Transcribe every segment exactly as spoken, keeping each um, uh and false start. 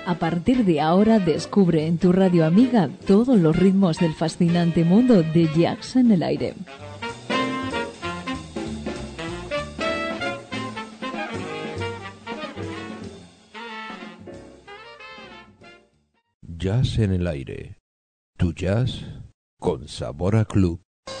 A partir de ahora descubre en tu radio amiga todos los ritmos del fascinante mundo de Jazz en el Aire. Jazz en el Aire. Tu jazz con sabor a club.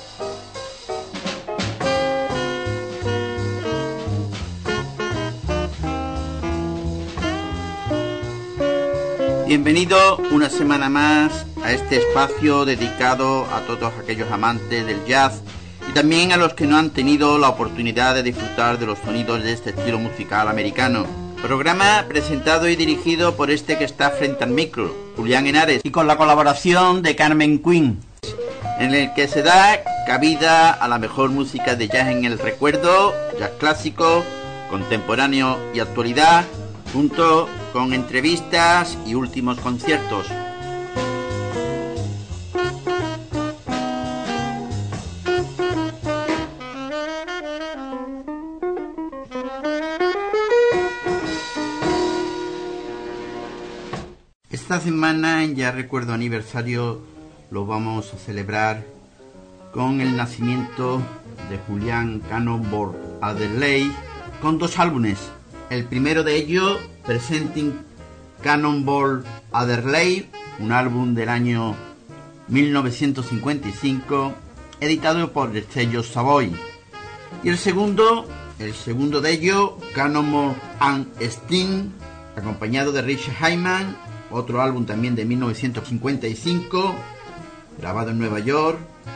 Bienvenido una semana más a este espacio dedicado a todos aquellos amantes del jazz y también a los que no han tenido la oportunidad de disfrutar de los sonidos de este estilo musical americano. Programa presentado y dirigido por este que está frente al micro, Julián Henares, y con la colaboración de Carmen Quinn, en el que se da cabida a la mejor música de jazz en el recuerdo, jazz clásico, contemporáneo y actualidad, junto con entrevistas y últimos conciertos. Esta semana en Ya Recuerdo Aniversario lo vamos a celebrar con el nacimiento de Julian Cannonball Adderley, con dos álbumes. El primero de ellos, Presenting Cannonball Adderley, un álbum del año mil novecientos cincuenta y cinco, editado por el sello Savoy. Y el segundo, el segundo de ellos, Cannonball and Sting, acompañado de Richard Hyman, otro álbum también de mil novecientos cincuenta y cinco, grabado en Nueva York.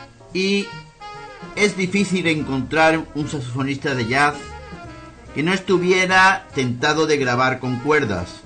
Y es difícil encontrar un saxofonista de jazz que no estuviera tentado de grabar con cuerdas.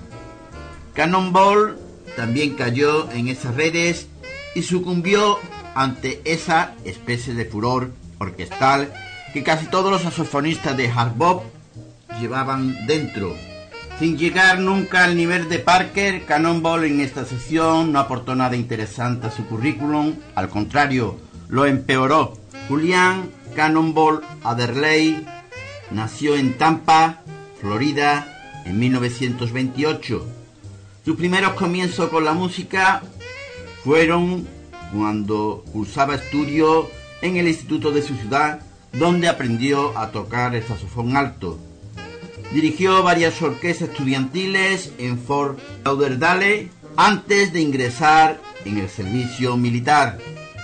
Cannonball también cayó en esas redes y sucumbió ante esa especie de furor orquestal que casi todos los saxofonistas de hard bop llevaban dentro. Sin llegar nunca al nivel de Parker, Cannonball en esta sesión no aportó nada interesante a su currículum, al contrario, lo empeoró. Julian Cannonball Adderley nació en Tampa, Florida, en mil novecientos veintiocho. Sus primeros comienzos con la música fueron cuando cursaba estudios en el instituto de su ciudad, donde aprendió a tocar el saxofón alto. Dirigió varias orquestas estudiantiles en Fort Lauderdale antes de ingresar en el servicio militar.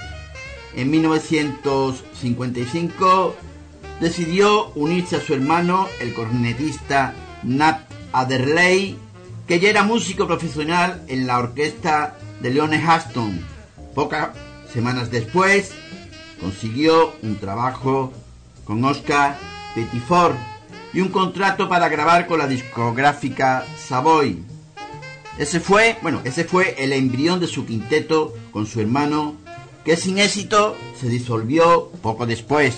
En mil novecientos cincuenta y cinco decidió unirse a su hermano, el cornetista Nat Adderley, que ya era músico profesional en la orquesta de Leone Huston. Pocas semanas después consiguió un trabajo con Oscar Pettiford y un contrato para grabar con la discográfica Savoy. Ese fue, bueno, ese fue el embrión de su quinteto con su hermano, que sin éxito se disolvió poco después.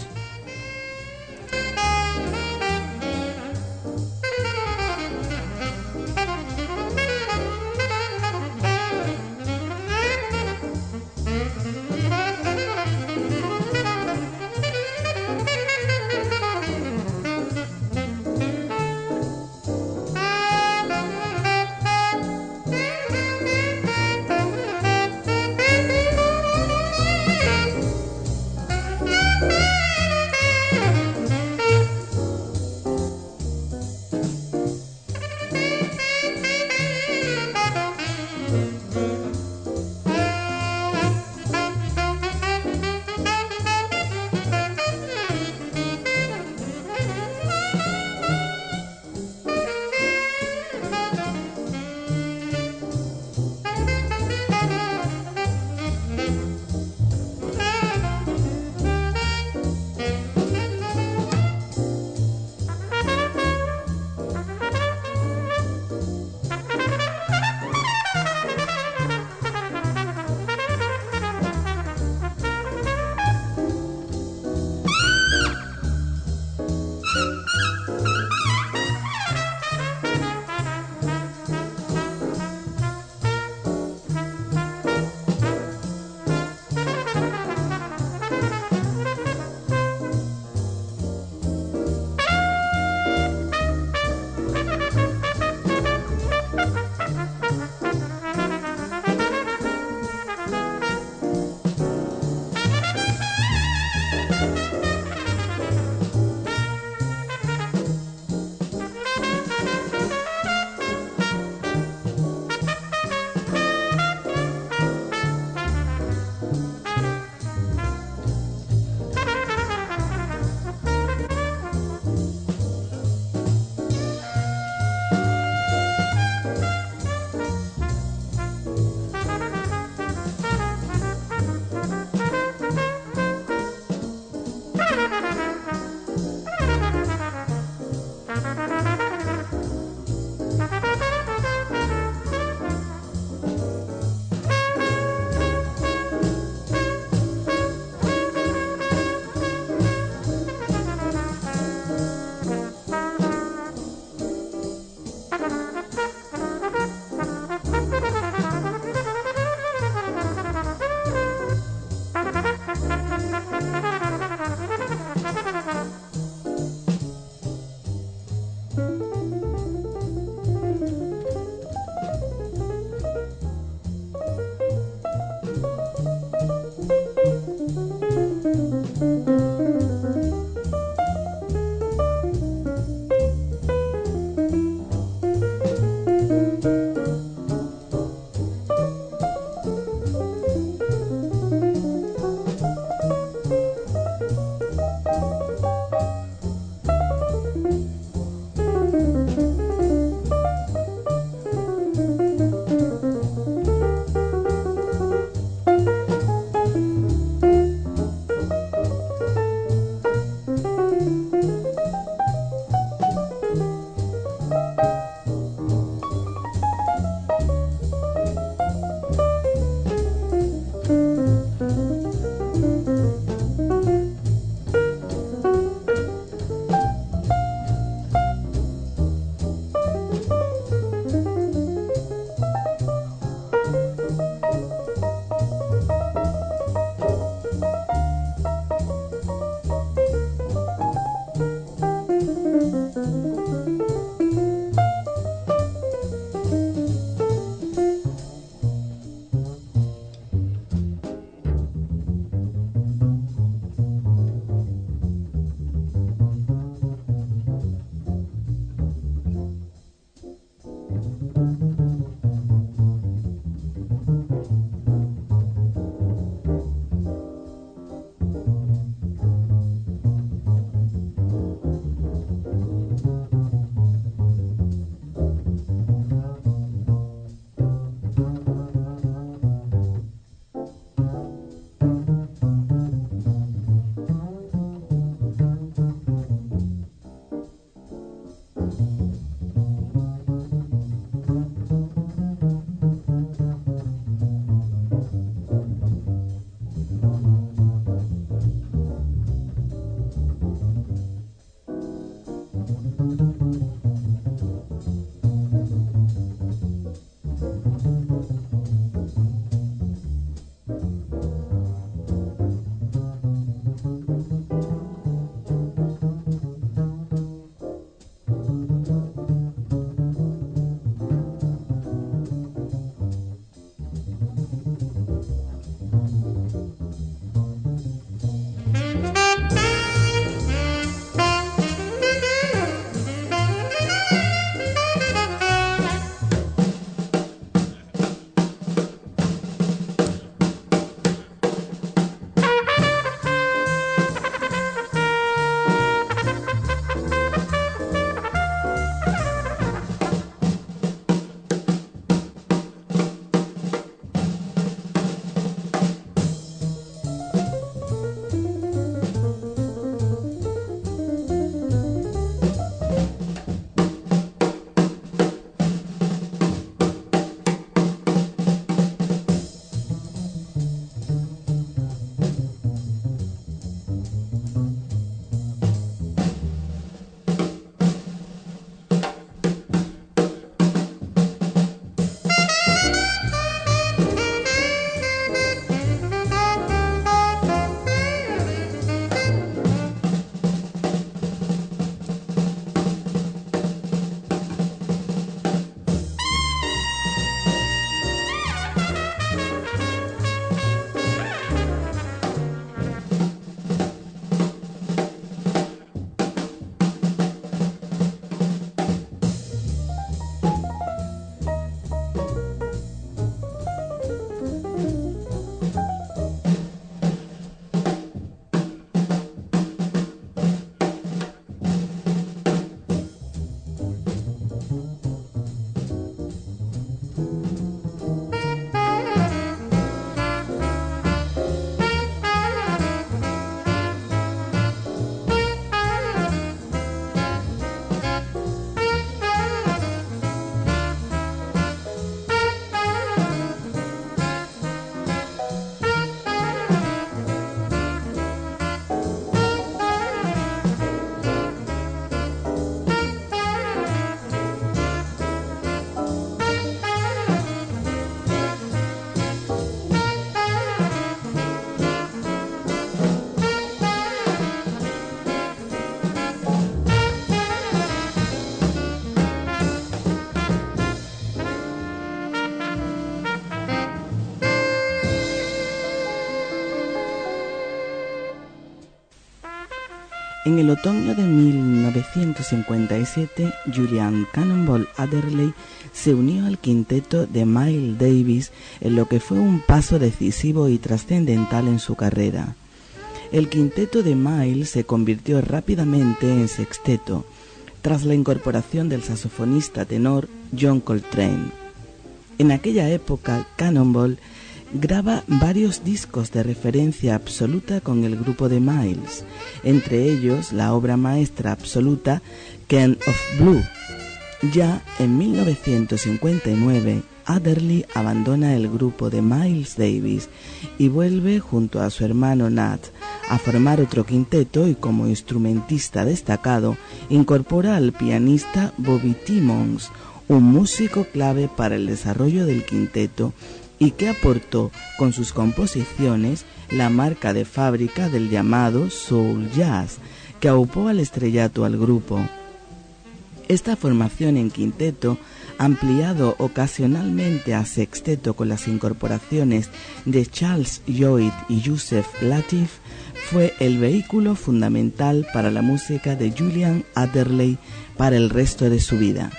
En el otoño de mil novecientos cincuenta y siete, Julian Cannonball Adderley se unió al quinteto de Miles Davis en lo que fue un paso decisivo y trascendental en su carrera. El quinteto de Miles se convirtió rápidamente en sexteto, tras la incorporación del saxofonista tenor John Coltrane. En aquella época, Cannonball graba varios discos de referencia absoluta con el grupo de Miles, entre ellos la obra maestra absoluta King of Blue. Ya en mil novecientos cincuenta y nueve, Adderley abandona el grupo de Miles Davis y vuelve junto a su hermano Nat a formar otro quinteto, y como instrumentista destacado incorpora al pianista Bobby Timmons, un músico clave para el desarrollo del quinteto y que aportó con sus composiciones la marca de fábrica del llamado soul jazz, que aupó al estrellato al grupo. Esta formación en quinteto, ampliado ocasionalmente a sexteto con las incorporaciones de Charles Lloyd y Yusef Lateef, fue el vehículo fundamental para la música de Julian Adderley para el resto de su vida.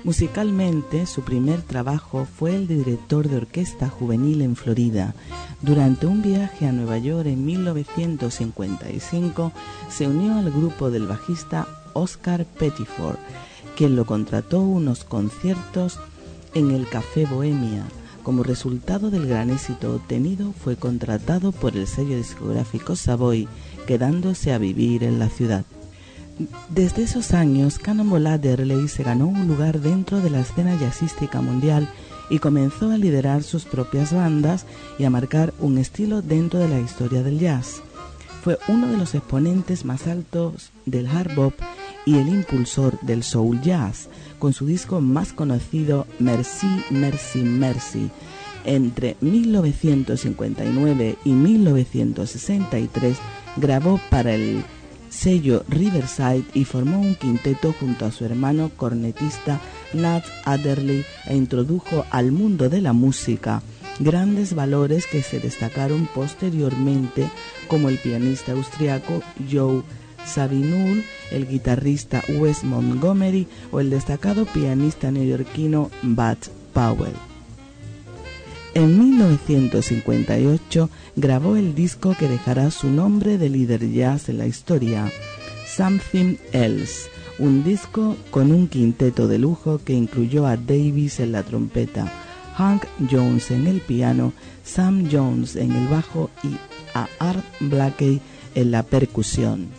Musicalmente, su primer trabajo fue el de director de orquesta juvenil en Florida. Durante un viaje a Nueva York en mil novecientos cincuenta y cinco, se unió al grupo del bajista Oscar Pettiford, quien lo contrató unos conciertos en el Café Bohemia. Como resultado del gran éxito obtenido, fue contratado por el sello discográfico Savoy, quedándose a vivir en la ciudad. Desde esos años, Cannonball Adderley se ganó un lugar dentro de la escena jazzística mundial y comenzó a liderar sus propias bandas y a marcar un estilo dentro de la historia del jazz. Fue uno de los exponentes más altos del hard bop y el impulsor del soul jazz, con su disco más conocido, Merci, Merci, Merci. Entre mil novecientos cincuenta y nueve y mil novecientos sesenta y tres grabó para el sello Riverside y formó un quinteto junto a su hermano cornetista Nat Adderley e introdujo al mundo de la música grandes valores que se destacaron posteriormente, como el pianista austriaco Joe Zawinul, el guitarrista Wes Montgomery o el destacado pianista neoyorquino Bud Powell. En mil novecientos cincuenta y ocho grabó el disco que dejará su nombre de líder jazz en la historia, Something Else, un disco con un quinteto de lujo que incluyó a Davis en la trompeta, Hank Jones en el piano, Sam Jones en el bajo y a Art Blakey en la percusión.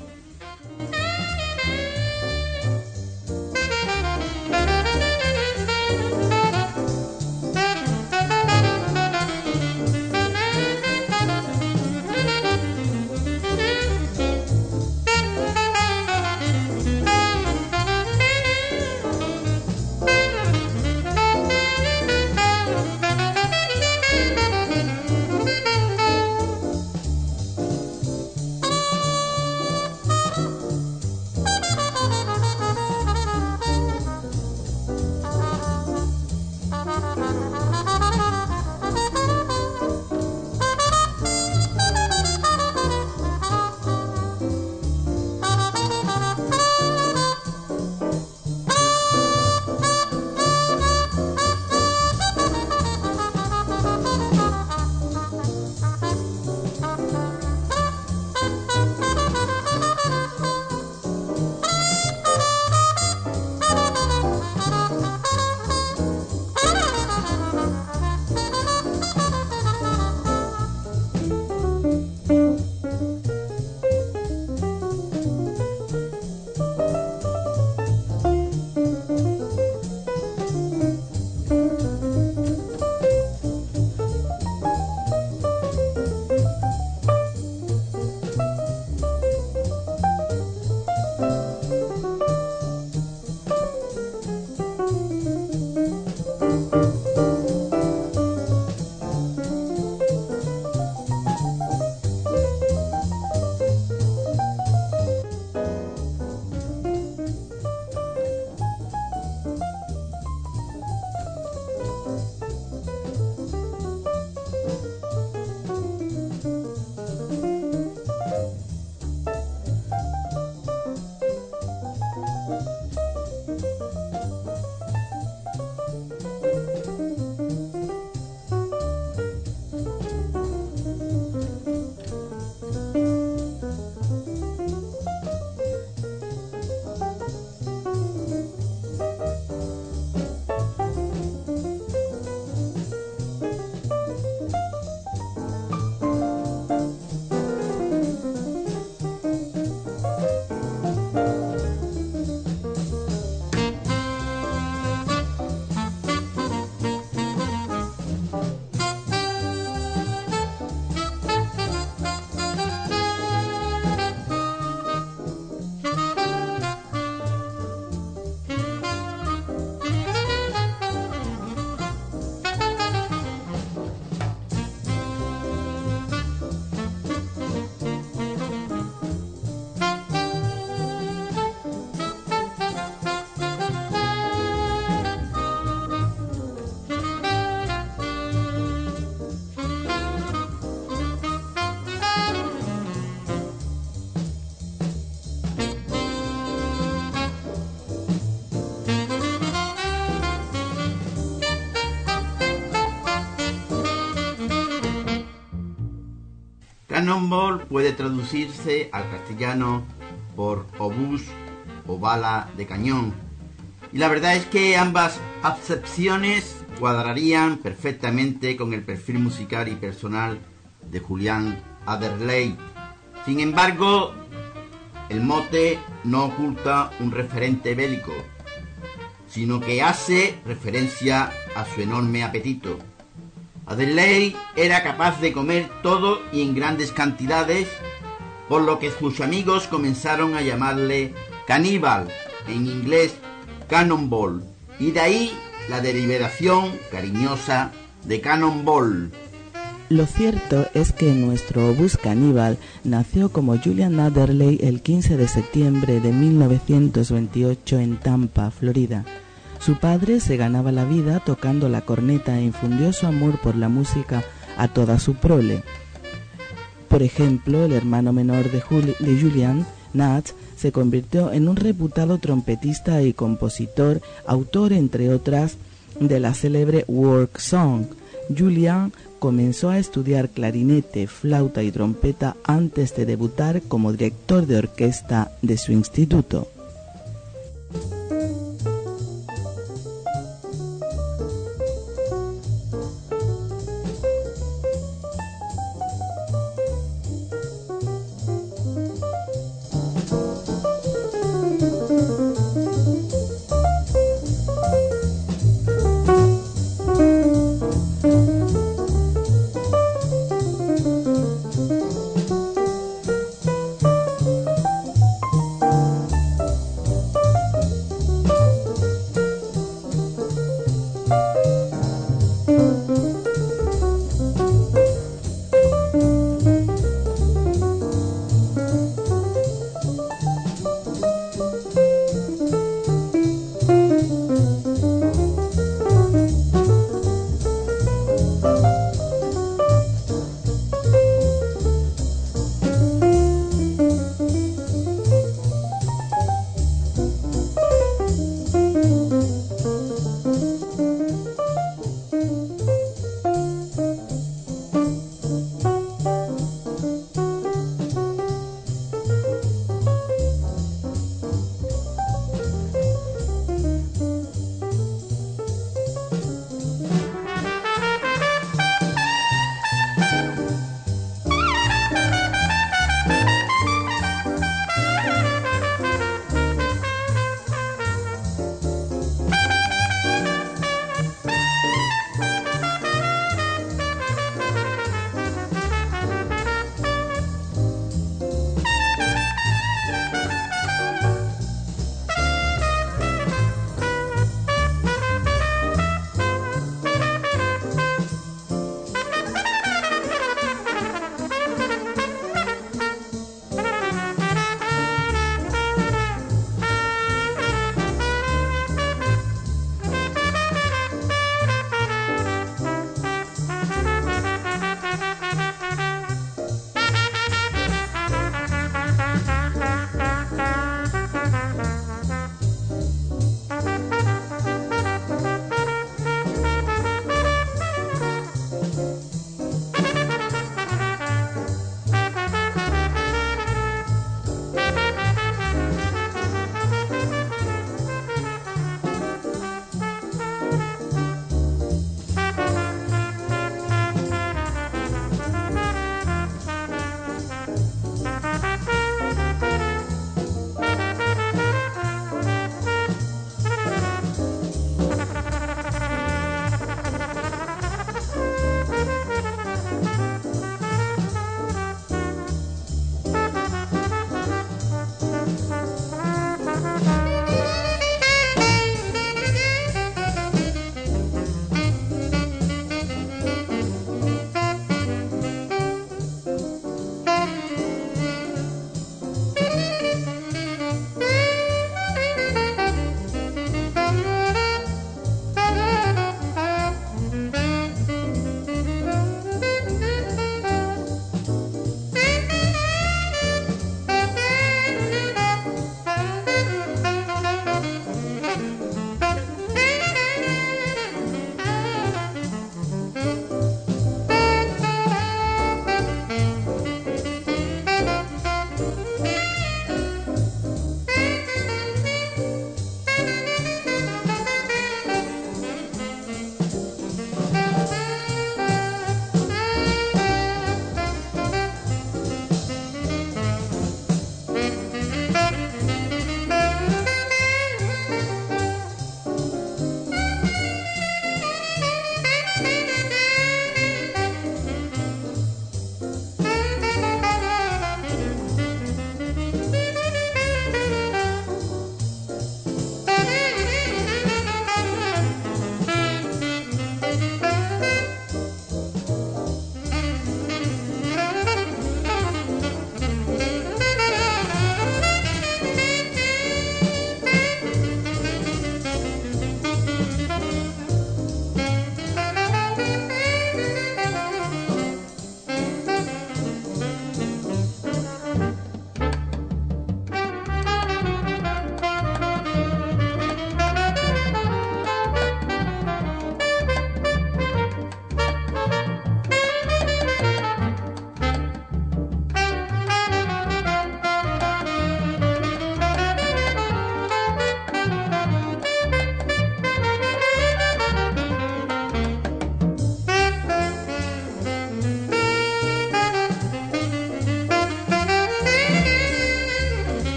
Cannonball puede traducirse al castellano por obús o bala de cañón. Y la verdad es que ambas acepciones cuadrarían perfectamente con el perfil musical y personal de Julian Adderley. Sin embargo, el mote no oculta un referente bélico, sino que hace referencia a su enorme apetito. Adderley era capaz de comer todo y en grandes cantidades, por lo que sus amigos comenzaron a llamarle caníbal, en inglés Cannonball, y de ahí la derivación cariñosa de Cannonball. Lo cierto es que nuestro obús caníbal nació como Julian Adderley el quince de septiembre de mil novecientos veintiocho en Tampa, Florida. Su padre se ganaba la vida tocando la corneta e infundió su amor por la música a toda su prole. Por ejemplo, el hermano menor de, Juli- de Julian, Nat, se convirtió en un reputado trompetista y compositor, autor, entre otras, de la célebre Work Song. Julian comenzó a estudiar clarinete, flauta y trompeta antes de debutar como director de orquesta de su instituto.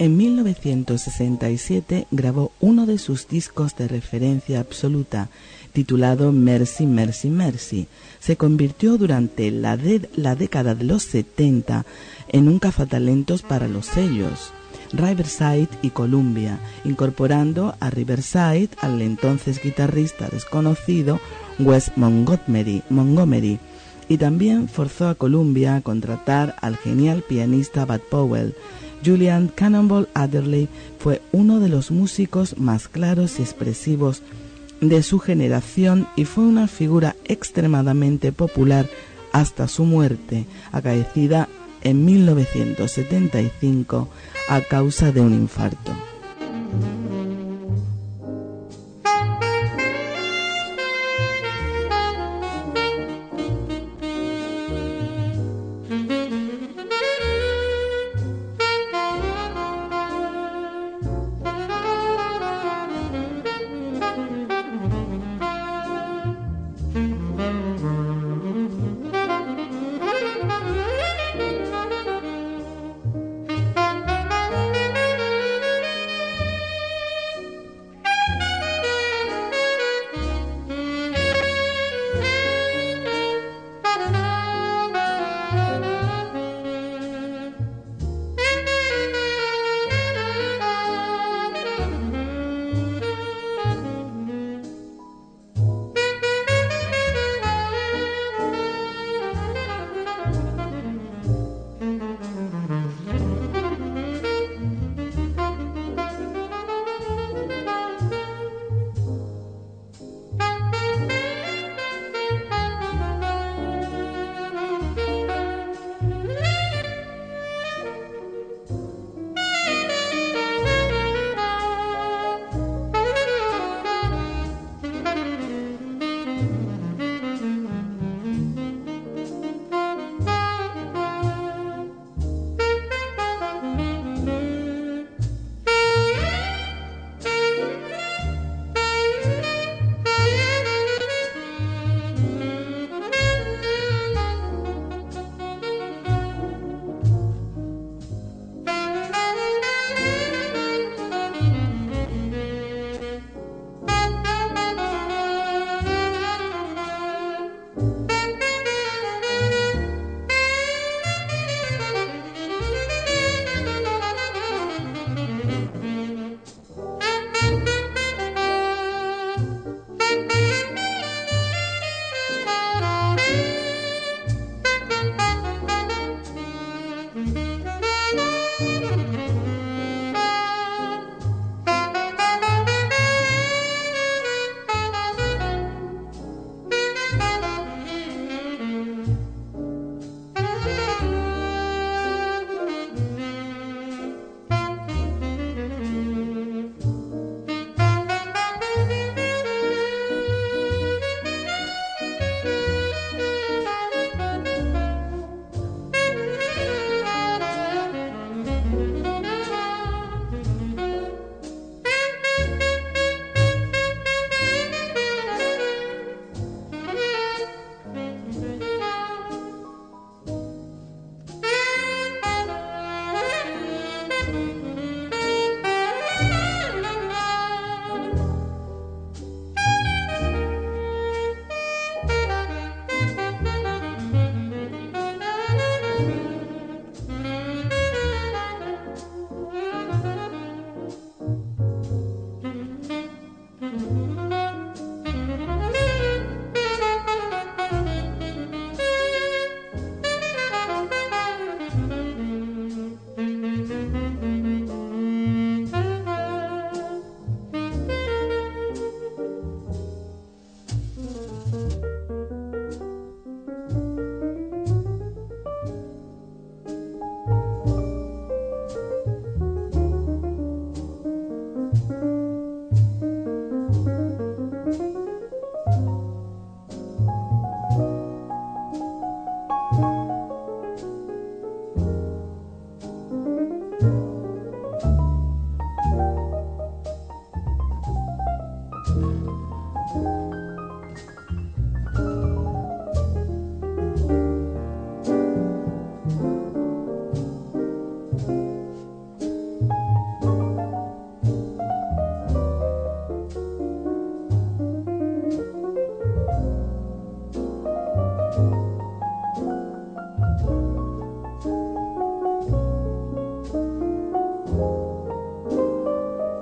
En mil novecientos sesenta y siete grabó uno de sus discos de referencia absoluta, titulado Mercy, Mercy, Mercy. Se convirtió durante la, de la década de los setenta en un cazatalentos para los sellos Riverside y Columbia, incorporando a Riverside al entonces guitarrista desconocido Wes Montgomery, Montgomery, y también forzó a Columbia a contratar al genial pianista Bud Powell. Julian Cannonball Adderley fue uno de los músicos más claros y expresivos de su generación y fue una figura extremadamente popular hasta su muerte, acaecida en mil novecientos setenta y cinco a causa de un infarto.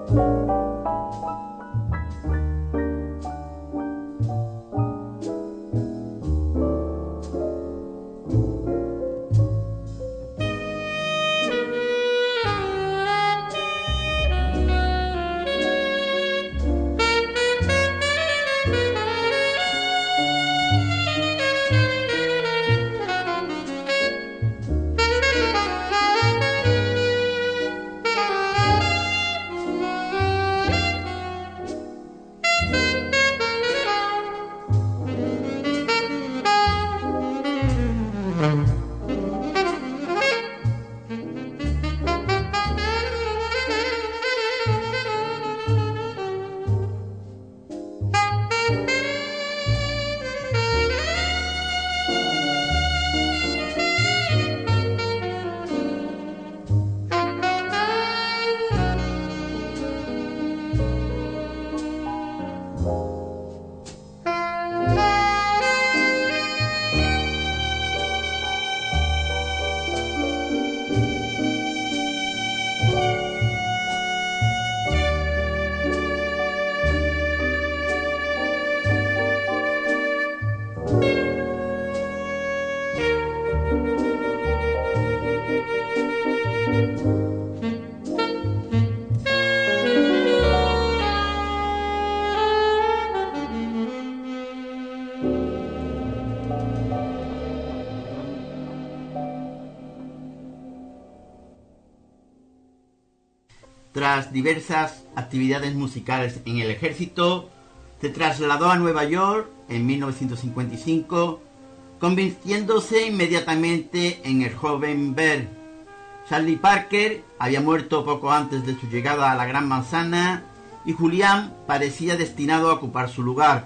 Tras diversas actividades musicales en el ejército, se trasladó a Nueva York en mil novecientos cincuenta y cinco, convirtiéndose inmediatamente en el joven Bear. Charlie Parker había muerto poco antes de su llegada a la Gran Manzana y Julián parecía destinado a ocupar su lugar.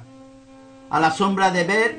A la sombra de Bear,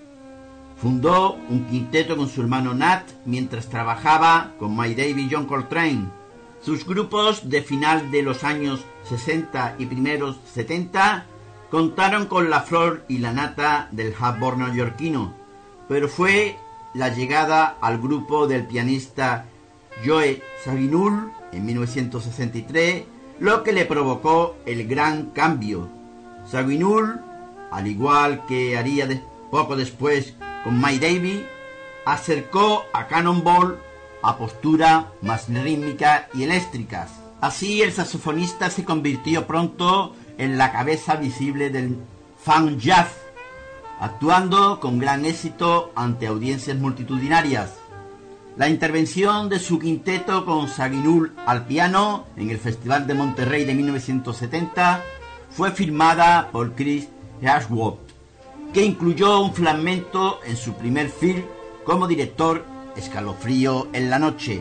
fundó un quinteto con su hermano Nat mientras trabajaba con Miles Davis y John Coltrane. Sus grupos de final de los años sesenta y primeros setenta contaron con la flor y la nata del hardbop neoyorquino, pero fue la llegada al grupo del pianista Joe Zawinul en mil novecientos sesenta y tres lo que le provocó el gran cambio. Zawinul, al igual que haría de, poco después con Miles Davis, acercó a Cannonball a postura más rítmica y eléctricas. Así el saxofonista se convirtió pronto en la cabeza visible del funk jazz, actuando con gran éxito ante audiencias multitudinarias. La intervención de su quinteto con Zawinul al piano en el Festival de Monterrey de mil novecientos setenta fue firmada por Chris Ashworth, que incluyó un fragmento en su primer film como director, Escalofrío en la noche.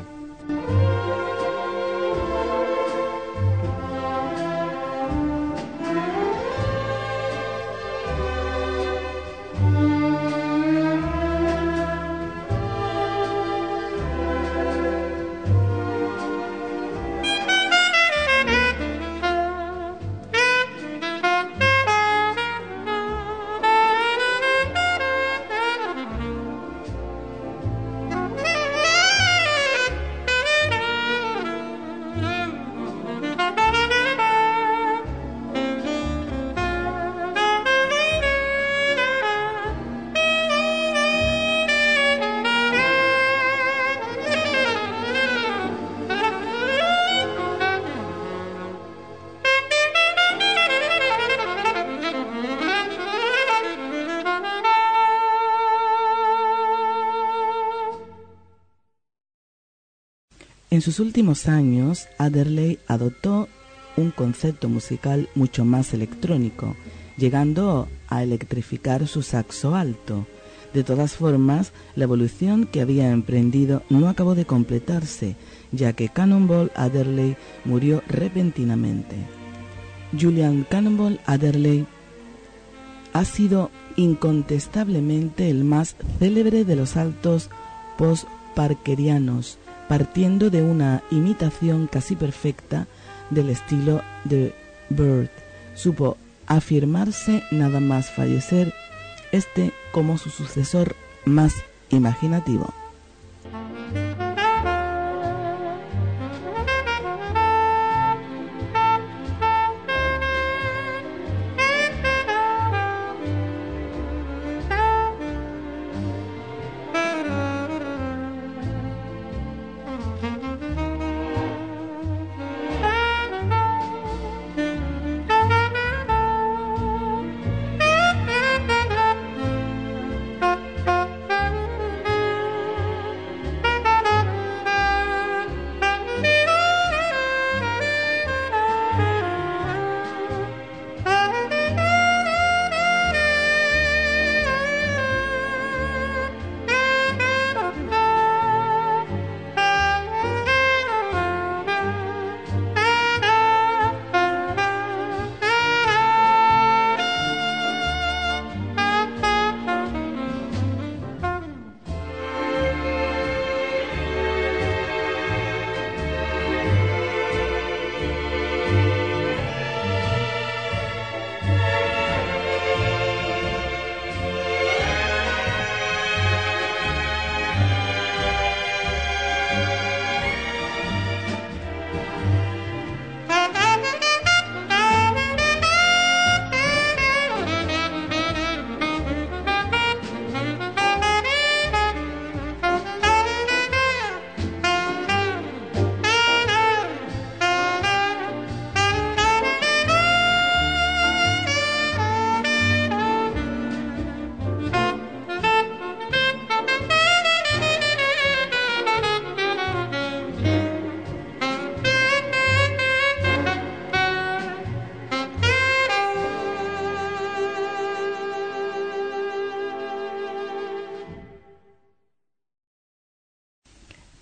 En sus últimos años, Adderley adoptó un concepto musical mucho más electrónico, llegando a electrificar su saxo alto. De todas formas, la evolución que había emprendido no acabó de completarse, ya que Cannonball Adderley murió repentinamente. Julian Cannonball Adderley ha sido incontestablemente el más célebre de los altos post-parkerianos, partiendo de una imitación casi perfecta del estilo de Bird. Supo afirmarse nada más fallecer, este como su sucesor más imaginativo.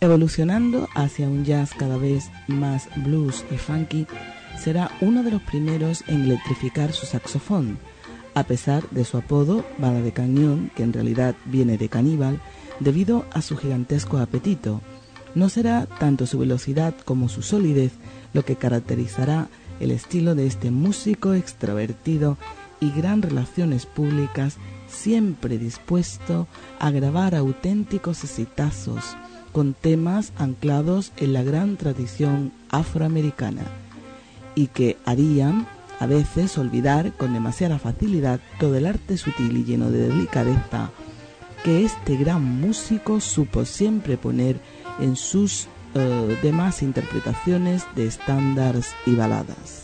Evolucionando hacia un jazz cada vez más blues y funky, será uno de los primeros en electrificar su saxofón, a pesar de su apodo bala de cañón, que en realidad viene de caníbal, debido a su gigantesco apetito. No será tanto su velocidad como su solidez lo que caracterizará el estilo de este músico extrovertido y gran relaciones públicas, siempre dispuesto a grabar auténticos exitazos con temas anclados en la gran tradición afroamericana y que harían a veces olvidar con demasiada facilidad todo el arte sutil y lleno de delicadeza que este gran músico supo siempre poner en sus uh, demás interpretaciones de estándares y baladas.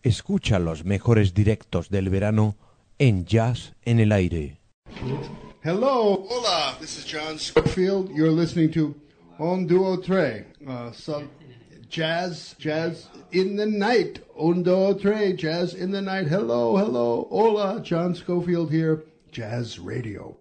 Escucha los mejores directos del verano en Jazz en el Aire. Hello. Hola. This is John Scofield. You're listening to Un Duo Tre. Uh, some jazz, jazz in the night. Un Duo Tre, jazz in the night. Hello, hello. Hola. John Scofield here. Jazz Radio.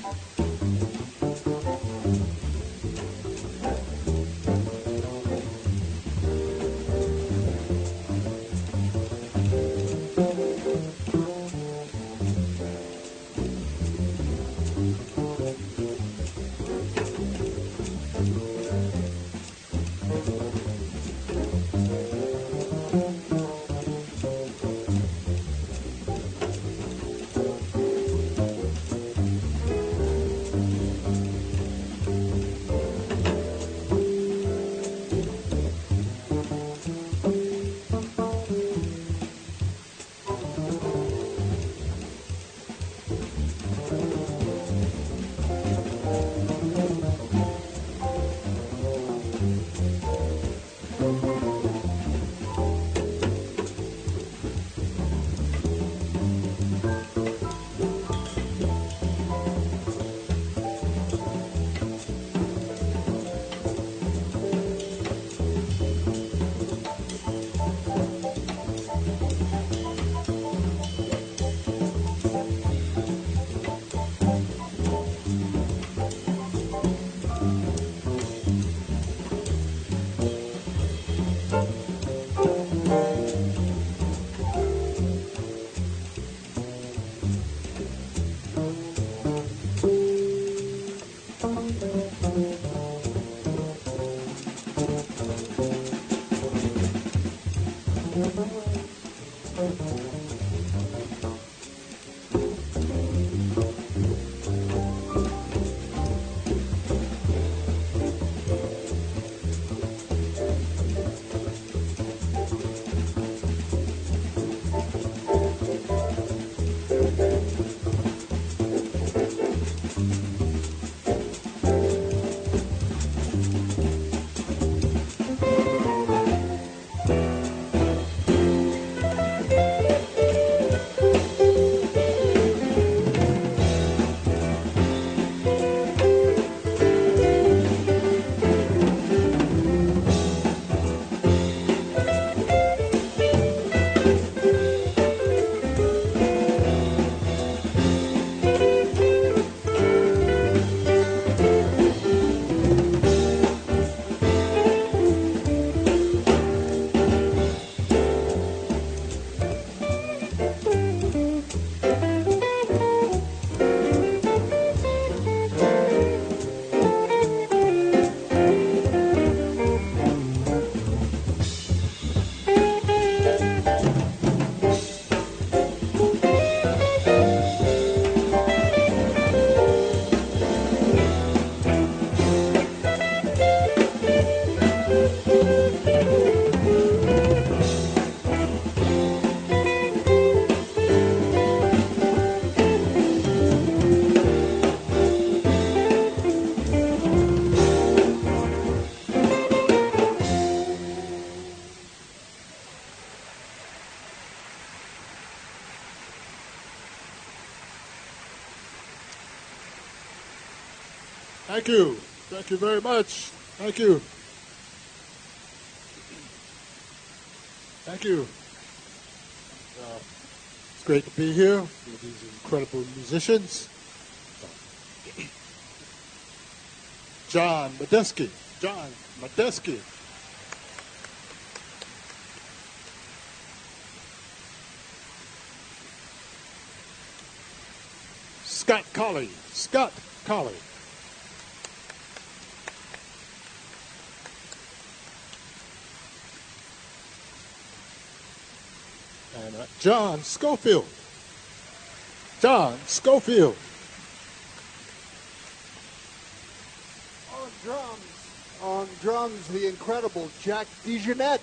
Thank you. Thank you very much. Thank you. Thank you. Uh, it's great to be here with these incredible musicians. John Medeski. John Medeski. Scott Colley. Scott Colley. And uh, John Schofield. John Schofield. On drums, on drums, the incredible Jack DeJohnette.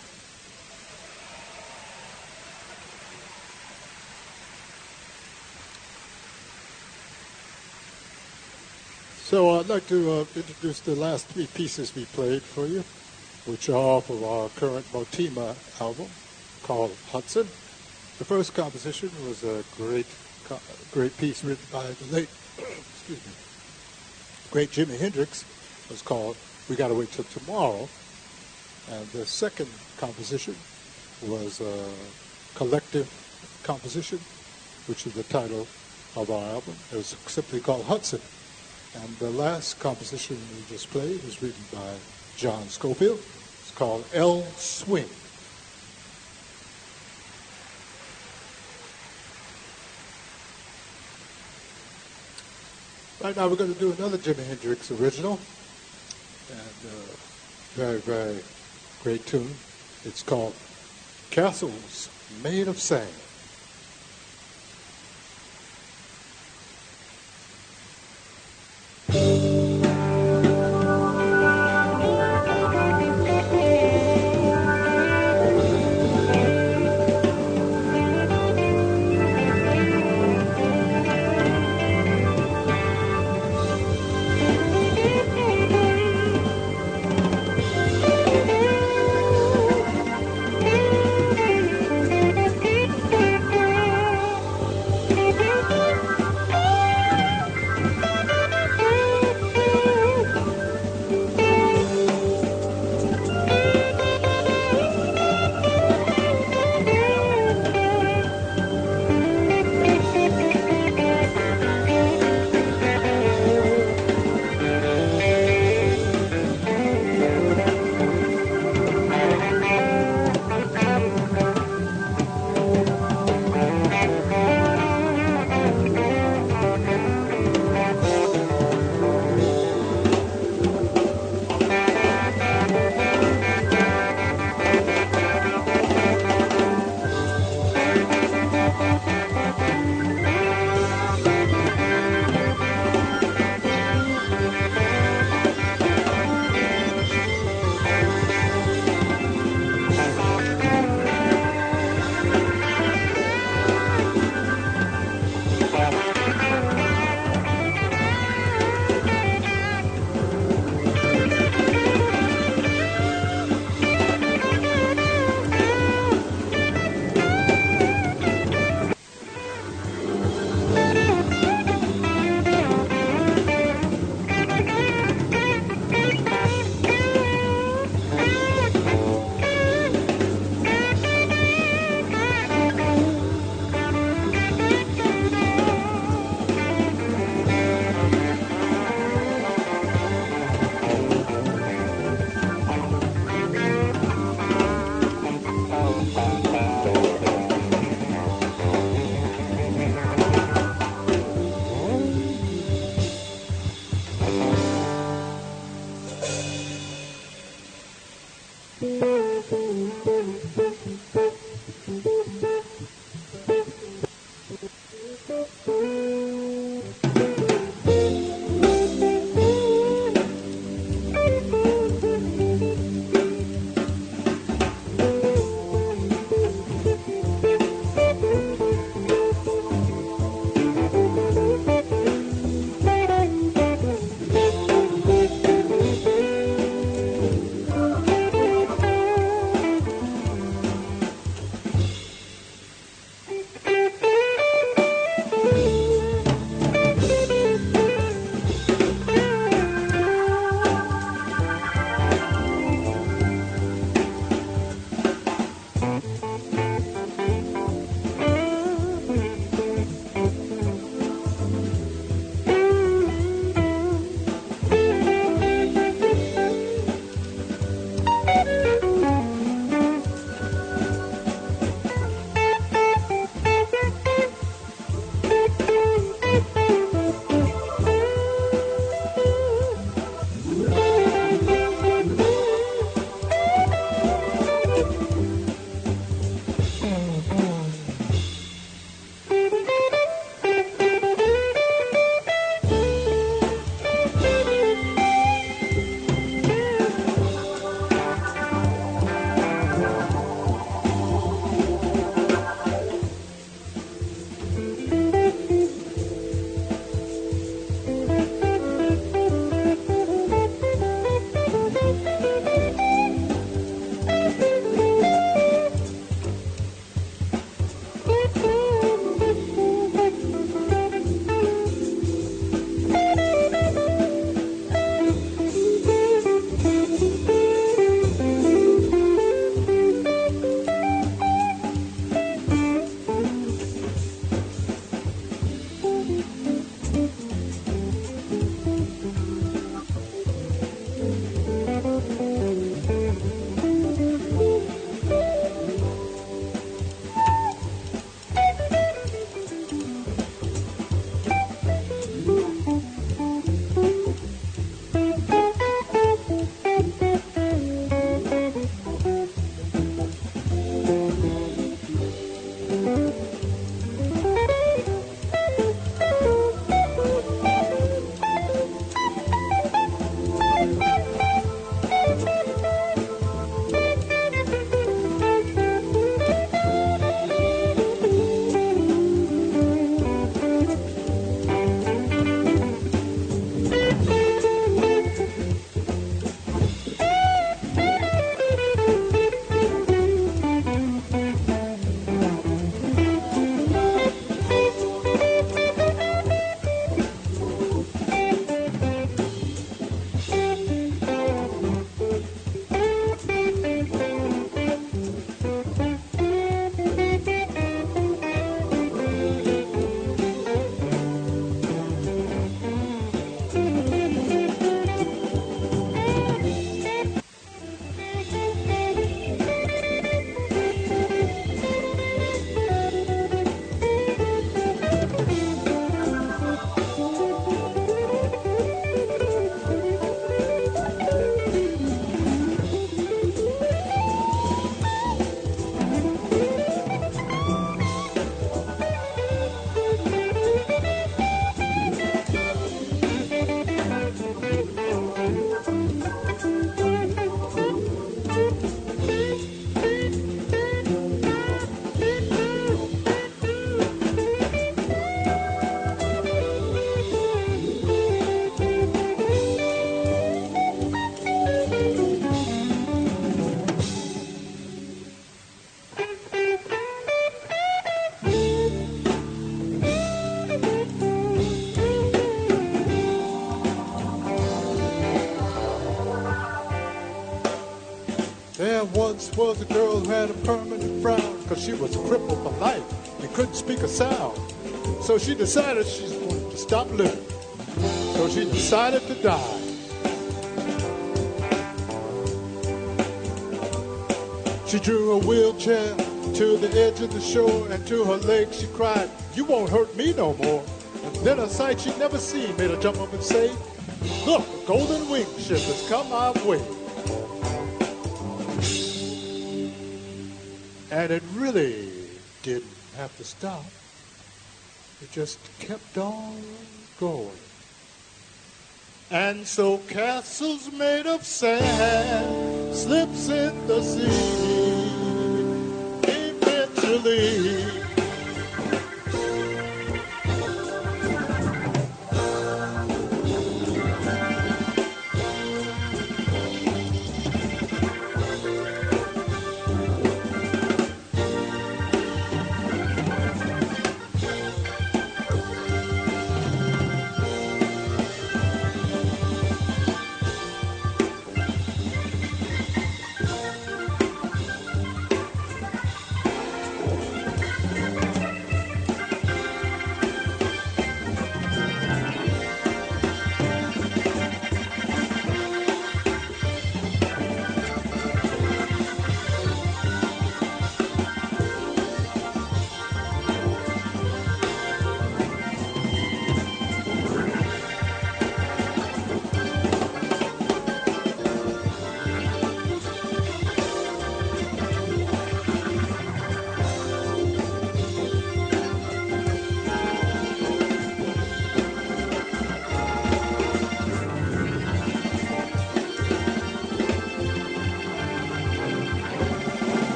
So I'd like to uh, introduce the last three pieces we played for you, which are off of our current Motima album called Hudson. The first composition was a great, great piece written by the late, excuse me, great Jimi Hendrix. It was called We Gotta Wait Till Tomorrow. And the second composition was a collective composition, which is the title of our album. It was simply called Hudson. And the last composition we just played was written by John Scofield. It's called El Swing. Right now we're going to do another Jimi Hendrix original, and uh, very, very great tune. It's called Castles Made of Sand. Thank you. This was a girl who had a permanent frown because she was crippled for life and couldn't speak a sound. So she decided she wanted to stop living. So she decided to die. She drew a wheelchair to the edge of the shore, and to her legs she cried, "You won't hurt me no more." And then a sight she'd never seen made her jump up and say, "Look, a golden wing ship has come our way." And it really didn't have to stop. It just kept on going. And so castles made of sand slips in the sea eventually.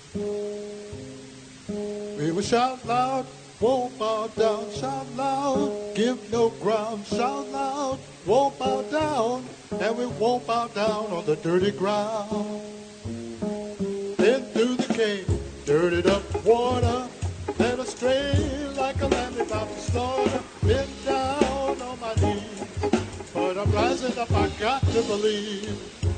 We will shout loud, won't bow down, shout loud, give no ground, shout loud, won't bow down, and we won't bow down on the dirty ground. Then through the cave, dirtied up water, led astray like a lamb about to slaughter. Been down on my knees, but I'm rising up, I got to believe.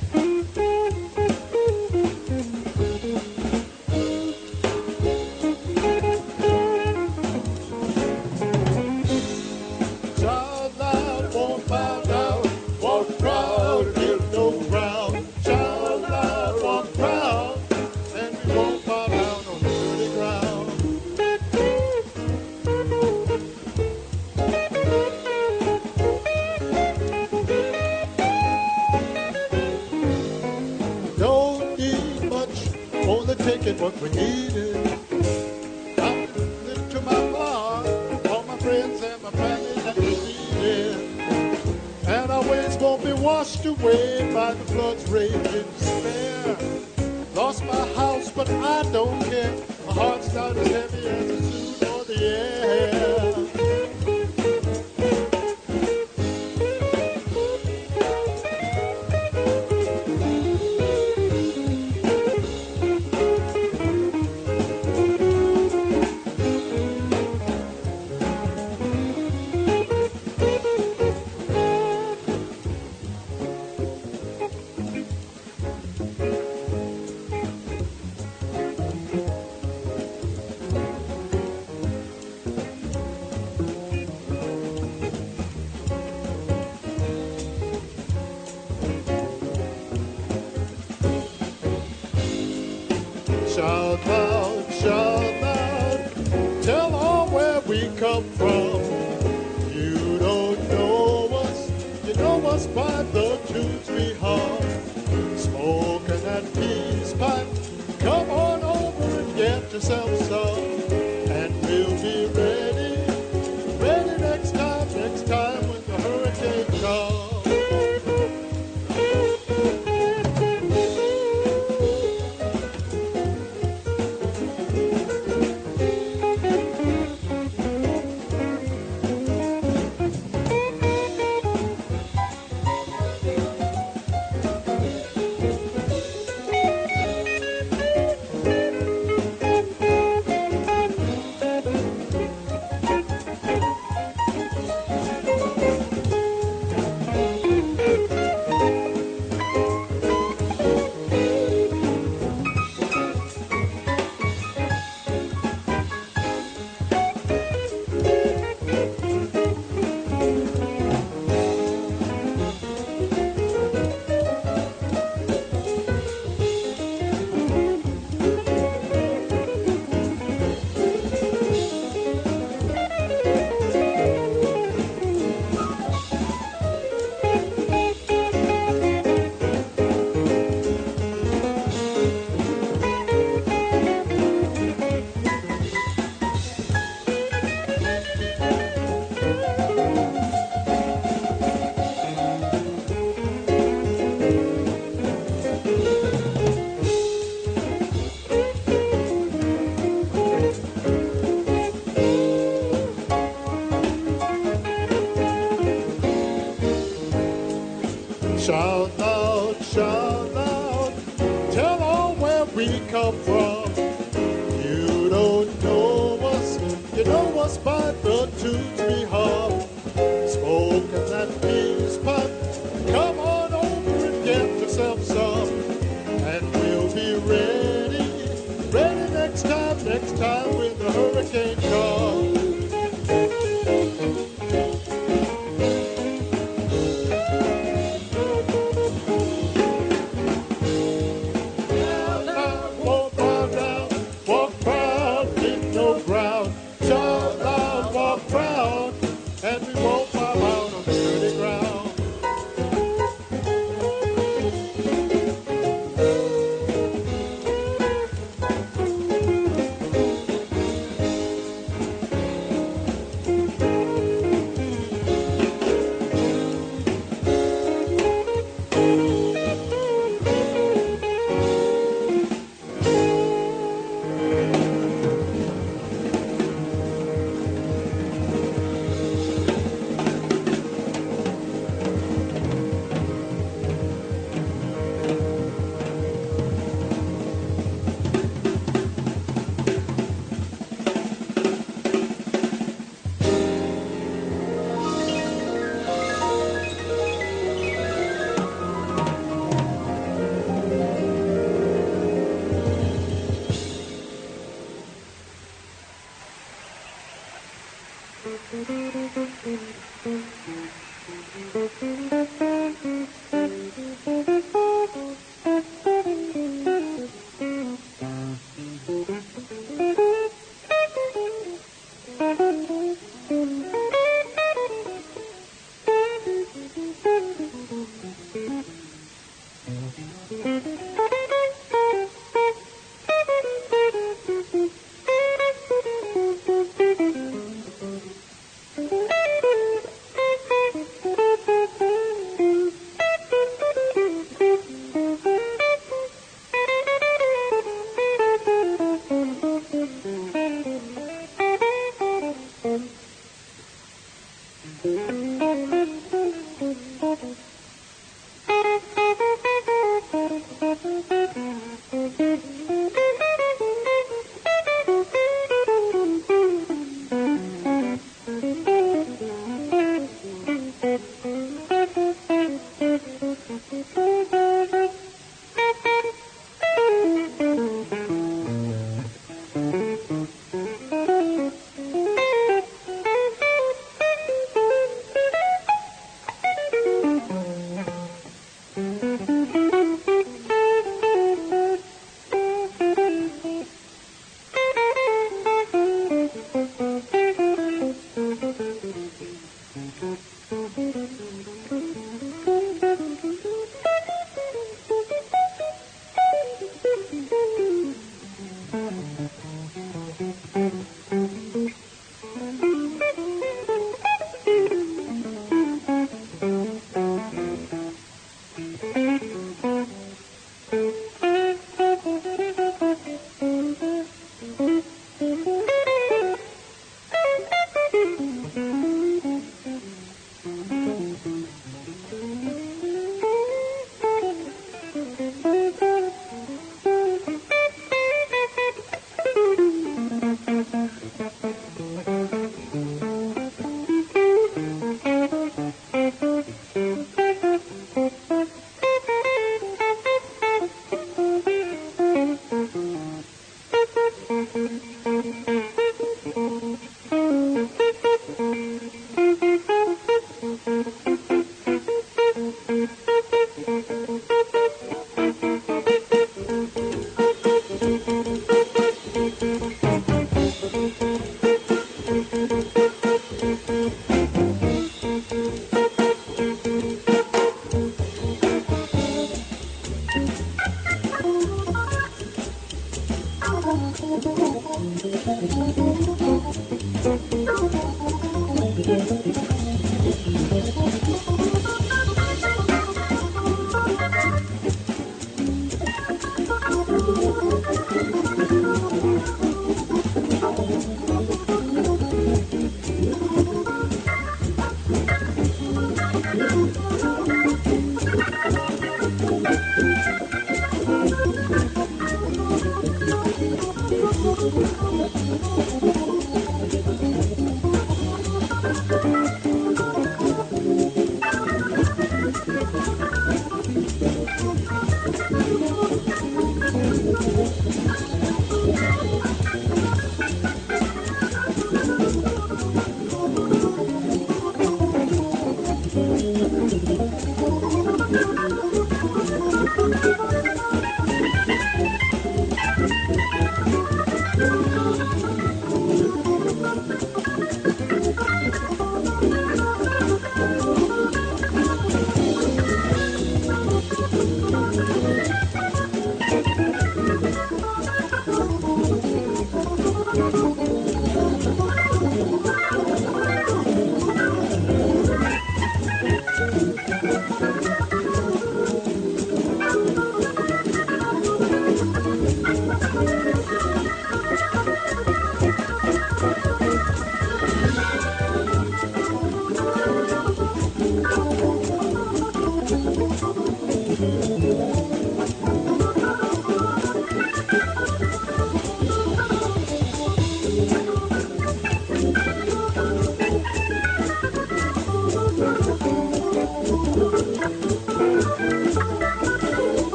Shout loud, won't bow down, walk proud, give no ground. Shout loud, walk proud, and we won't bow down on the dirty ground. Don't need much, only taking what we needed. I'm listening to my bar, all my friends and my family that we needed. And our ways won't be washed away by the flood's raging despair. Lost my house, but I don't care. My heart's not as heavy as the suit or the air. Shout loud, shout loud, tell all where we come from. You don't know us, you know us by the tunes we hum. Smoking that peace pipe, come on over and get yourself some. And we'll be ready, ready next time, next time when the hurricane comes. Shout loud, shout loud, tell all where we come from. You don't know us, you know us by the tunes we hum. Smoking that peace pipe, come on over and get yourself some. And we'll be ready, ready next time, next time when the hurricane comes.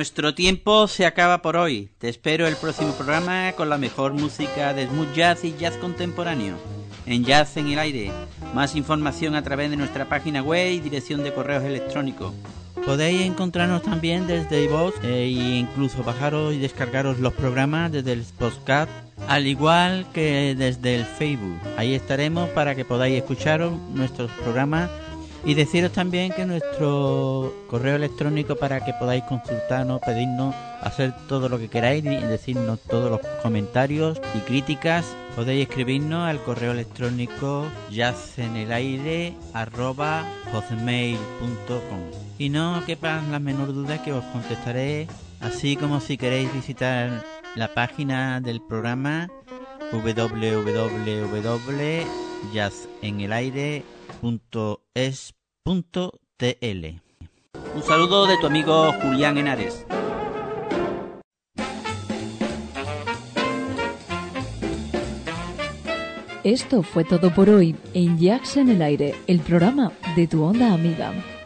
Nuestro tiempo se acaba por hoy. Te espero el próximo programa con la mejor música de smooth jazz y jazz contemporáneo. En Jazz en el Aire. Más información a través de nuestra página web y dirección de correos electrónicos. Podéis encontrarnos también desde iVoox e incluso bajaros y descargaros los programas desde el podcast, al igual que desde el Facebook. Ahí estaremos para que podáis escucharos nuestros programas y deciros también que nuestro correo electrónico para que podáis consultarnos, pedirnos, hacer todo lo que queráis y decirnos todos los comentarios y críticas. Podéis escribirnos al correo electrónico jazzenelaire arroba hotmail punto com. Y no quepan la menor duda que os contestaré, así como si queréis visitar la página del programa doble u doble u doble u doble punto jazz en el aire punto es punto t l. Un saludo de tu amigo Julián Henares. Esto fue todo por hoy en Jazz en el Aire, el programa de tu onda amiga.